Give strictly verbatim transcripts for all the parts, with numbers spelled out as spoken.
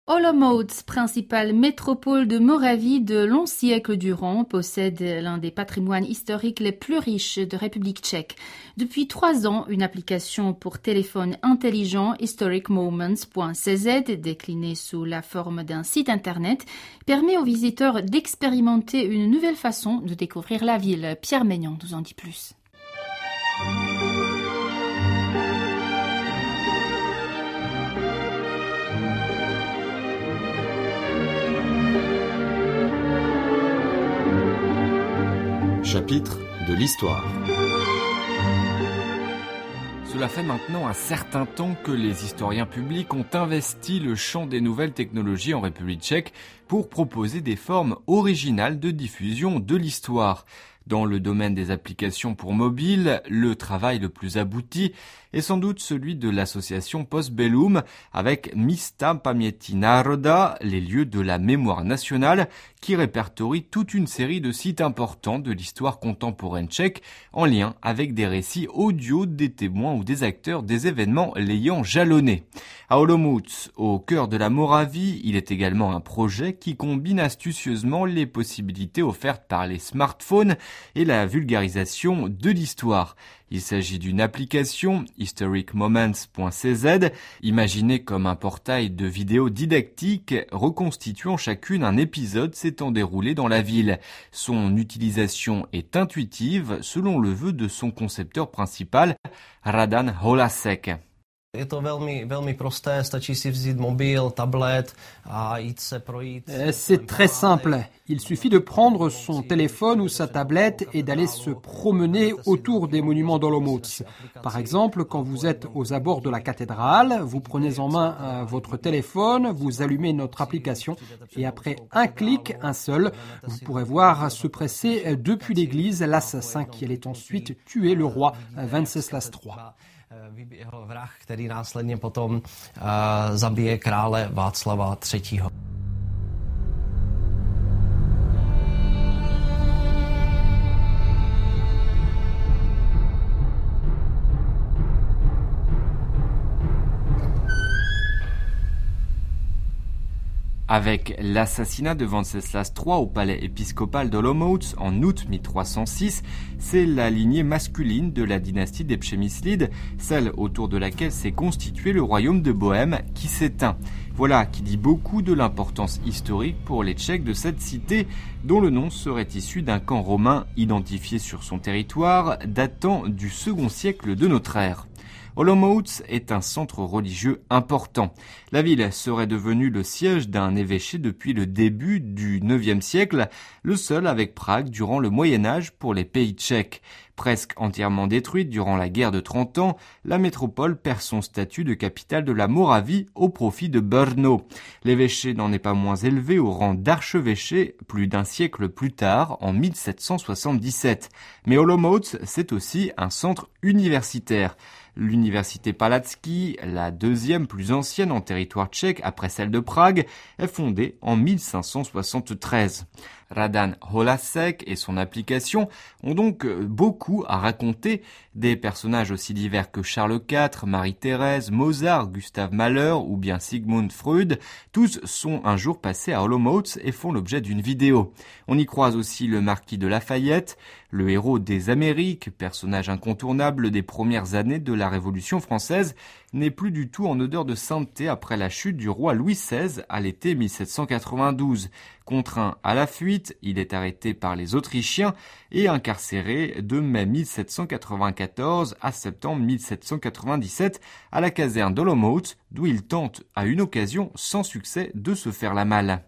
Olomouc, principale métropole de Moravie de longs siècles durant, possède l'un des patrimoines historiques les plus riches de République tchèque. Depuis trois ans, une application pour téléphone intelligent historic moments point c z, déclinée sous la forme d'un site internet, permet aux visiteurs d'expérimenter une nouvelle façon de découvrir la ville. Pierre Maignan nous en dit plus. Chapitre de l'histoire. Cela fait maintenant un certain temps que les historiens publics ont investi le champ des nouvelles technologies en République tchèque pour proposer des formes originales de diffusion de l'histoire. Dans le domaine des applications pour mobile, le travail le plus abouti est sans doute celui de l'association Postbellum avec Mista Pamięci Naroda, les lieux de la mémoire nationale, qui répertorie toute une série de sites importants de l'histoire contemporaine tchèque en lien avec des récits audio des témoins ou des acteurs des événements l'ayant jalonné. À Olomouc, au cœur de la Moravie, il est également un projet qui combine astucieusement les possibilités offertes par les smartphones et la vulgarisation de l'histoire. Il s'agit d'une application, historic moments point c z, imaginée comme un portail de vidéos didactiques reconstituant chacune un épisode s'étant déroulé dans la ville. Son utilisation est intuitive selon le vœu de son concepteur principal, Radan Holasek. Je to velmi, velmi prosté, stačí si vzít mobil, tablet a jít se projít. C'est très simple. Il suffit de prendre son téléphone ou sa tablette et d'aller se promener autour des monuments d'Olomouc. Par exemple, quand vous êtes aux abords de la cathédrale, vous prenez en main euh, votre téléphone, vous allumez notre application et après un clic, un seul, vous pourrez voir se presser depuis l'église l'assassin qui allait ensuite tuer le roi Venceslas trois. Jeho vrah, který následně potom uh, zabije krále Václava třetího. Avec l'assassinat de Venceslas trois au palais épiscopal d'Olomouc en août mille trois cent six, c'est la lignée masculine de la dynastie des Przemyslides, celle autour de laquelle s'est constitué le royaume de Bohême, qui s'éteint. Voilà qui dit beaucoup de l'importance historique pour les Tchèques de cette cité, dont le nom serait issu d'un camp romain identifié sur son territoire, datant du second siècle de notre ère. Olomouc est un centre religieux important. La ville serait devenue le siège d'un évêché depuis le début du neuvième siècle, le seul avec Prague durant le Moyen-Âge pour les pays tchèques. Presque entièrement détruite durant la guerre de trente ans, la métropole perd son statut de capitale de la Moravie au profit de Brno. L'évêché n'en est pas moins élevé au rang d'archevêché plus d'un siècle plus tard, en mille sept cent soixante-dix-sept. Mais Olomouc, c'est aussi un centre universitaire. L'université Palacký, la deuxième plus ancienne en territoire tchèque après celle de Prague, est fondée en mille cinq cent soixante-treize. Radan Holasek et son application ont donc beaucoup à raconter, des personnages aussi divers que Charles quatre, Marie-Thérèse, Mozart, Gustave Mahler ou bien Sigmund Freud. Tous sont un jour passés à Olomouc et font l'objet d'une vidéo. On y croise aussi le marquis de Lafayette, le héros des Amériques, personnage incontournable des premières années de la Révolution française, n'est plus du tout en odeur de sainteté après la chute du roi Louis seize à l'été mille sept cent quatre-vingt-douze. Contraint à la fuite, il est arrêté par les Autrichiens et incarcéré de mai mille sept cent quatre-vingt-quatorze à septembre mille sept cent quatre-vingt-dix-sept à la caserne d'Olomouc, d'où il tente à une occasion sans succès de se faire la malle.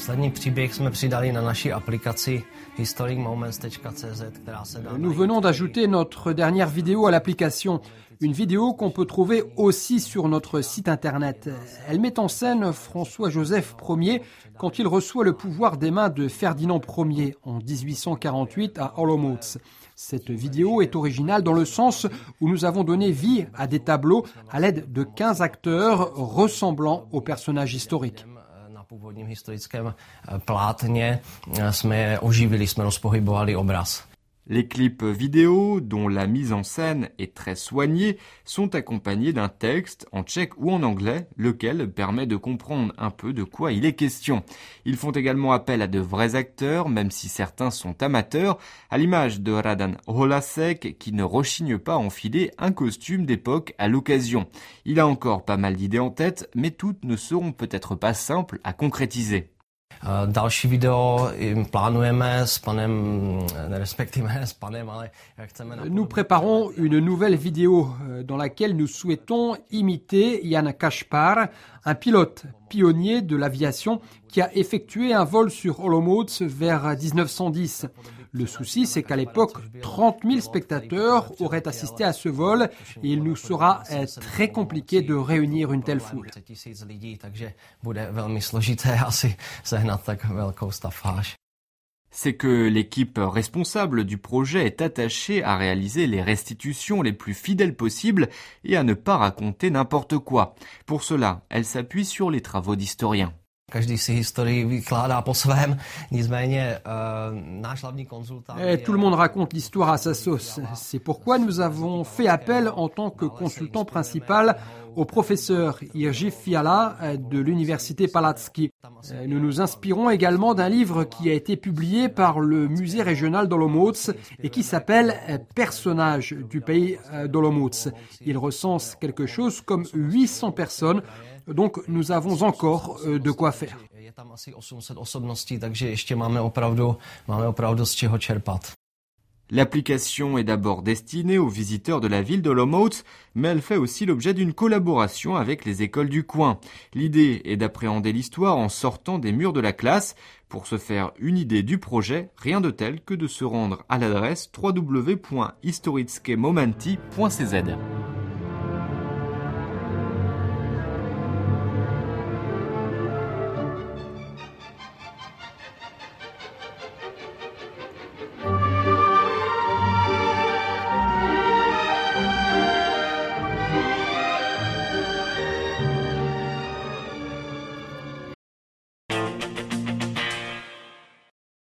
Nous venons d'ajouter notre dernière vidéo à l'application. Une vidéo qu'on peut trouver aussi sur notre site internet. Elle met en scène François-Joseph Ier quand il reçoit le pouvoir des mains de Ferdinand Ier en dix-huit cent quarante-huit à Olomouc. Cette vidéo est originale dans le sens où nous avons donné vie à des tableaux à l'aide de quinze acteurs ressemblant aux personnages historiques. Na původním historickém plátně jsme oživili, jsme rozpohybovali obraz. Les clips vidéo, dont la mise en scène est très soignée, sont accompagnés d'un texte en tchèque ou en anglais, lequel permet de comprendre un peu de quoi il est question. Ils font également appel à de vrais acteurs, même si certains sont amateurs, à l'image de Radan Holasek, qui ne rechigne pas à enfiler un costume d'époque à l'occasion. Il a encore pas mal d'idées en tête, mais toutes ne seront peut-être pas simples à concrétiser. Další video plánujeme s panem, respektive s panem, ale chceme... Nous préparons une nouvelle vidéo dans laquelle nous souhaitons imiter Jan Kaspar, un pilote pionnier de l'aviation qui a effectué un vol sur Olomouc vers dix-neuf cent dix. Le souci, c'est qu'à l'époque, trente mille spectateurs auraient assisté à ce vol et il nous sera très compliqué de réunir une telle foule. C'est que l'équipe responsable du projet est attachée à réaliser les restitutions les plus fidèles possibles et à ne pas raconter n'importe quoi. Pour cela, elle s'appuie sur les travaux d'historiens. Každý si historii vykládá po svém, nicméně náš hlavní konzultant... Tout le monde raconte l'histoire à sa sauce. C'est pourquoi nous avons fait appel en tant que consultant principal au professeur Jiří Fiala de l'université Palacký. Nous nous inspirons également d'un livre qui a été publié par le musée régional d'Olomouc et qui s'appelle Personnages du pays d'Olomouc. Il recense quelque chose comme huit cents personnes. Donc nous avons encore de quoi faire. Je tam asi osm set osobností, takže ještě máme opravdu, máme opravdu z čeho čerpat. L'application est d'abord destinée aux visiteurs de la ville d'Olomouc, mais elle fait aussi l'objet d'une collaboration avec les écoles du coin. L'idée est d'appréhender l'histoire en sortant des murs de la classe. Pour se faire une idée du projet, rien de tel que de se rendre à l'adresse w w w point historické momenty point c z.